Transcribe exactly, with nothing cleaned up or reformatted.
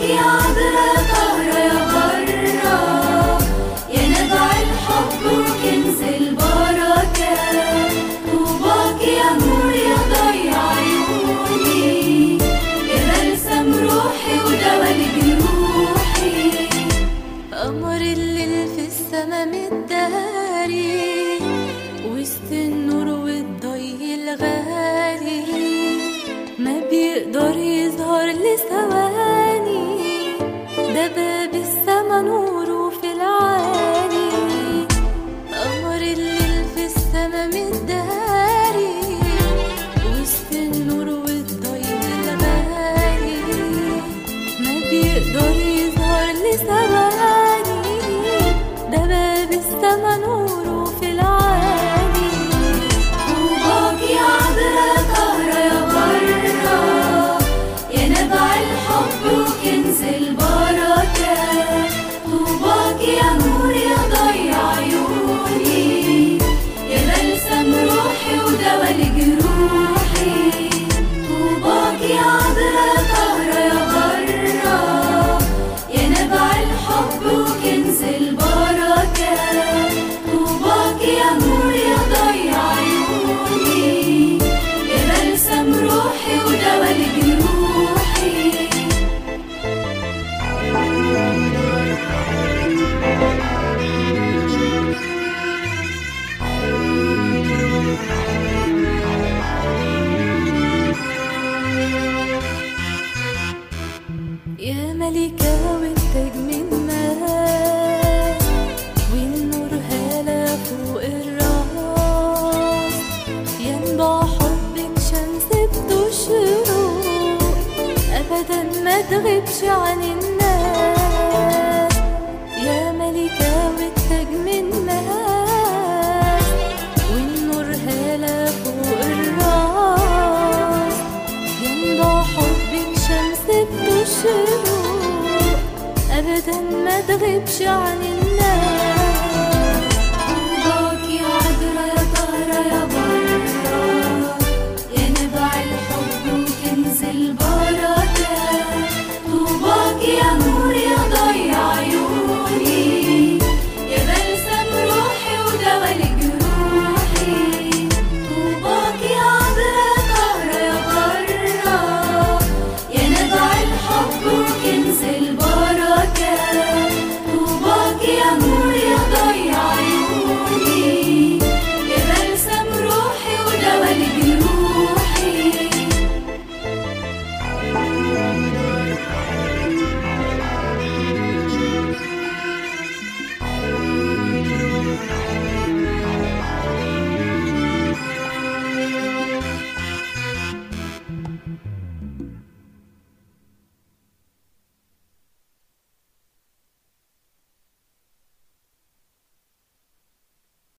يا عذرا طاهرة يا برة، يا نبع الحب وكنز البركة. طوباك يا نور يا ضي عيوني، يا بلسم روحي ودوا لجروحي. قمر الليل في السما متداري وسط النور والضي الغالي، ما بيقدر يظهر لثواني، ده باب السما نوره في العالي. قمر الليل في السما متداري وسط النور والضي الغالي، ما بيقدر يظهر لثواني، ده باب السما نوره في العالي. طوباك يا عذرا طاهرة يا برة، يا نبع الحب وكنز البركة. طوباك يا نور يا ضي عيوني، يا بلسم روحي ودوا لجروحي. طوباك يا عذرا طاهرة يا برة، يا نبع الحب وكنز البركة. طوباك يا نور يا ضي عيوني، يا بلسم روحي ودوا لجروحي. يا ملكة والتاج من ماس والنور هالة فوق الراس، ينبع حبك شمس بتشرق أبدا ما تغيبش عن الناس. يا ملكة والتاج من ماس والنور هالة فوق الراس، ينبع حبك شمس بتشرق أبدا ما تغيبش عن الناس.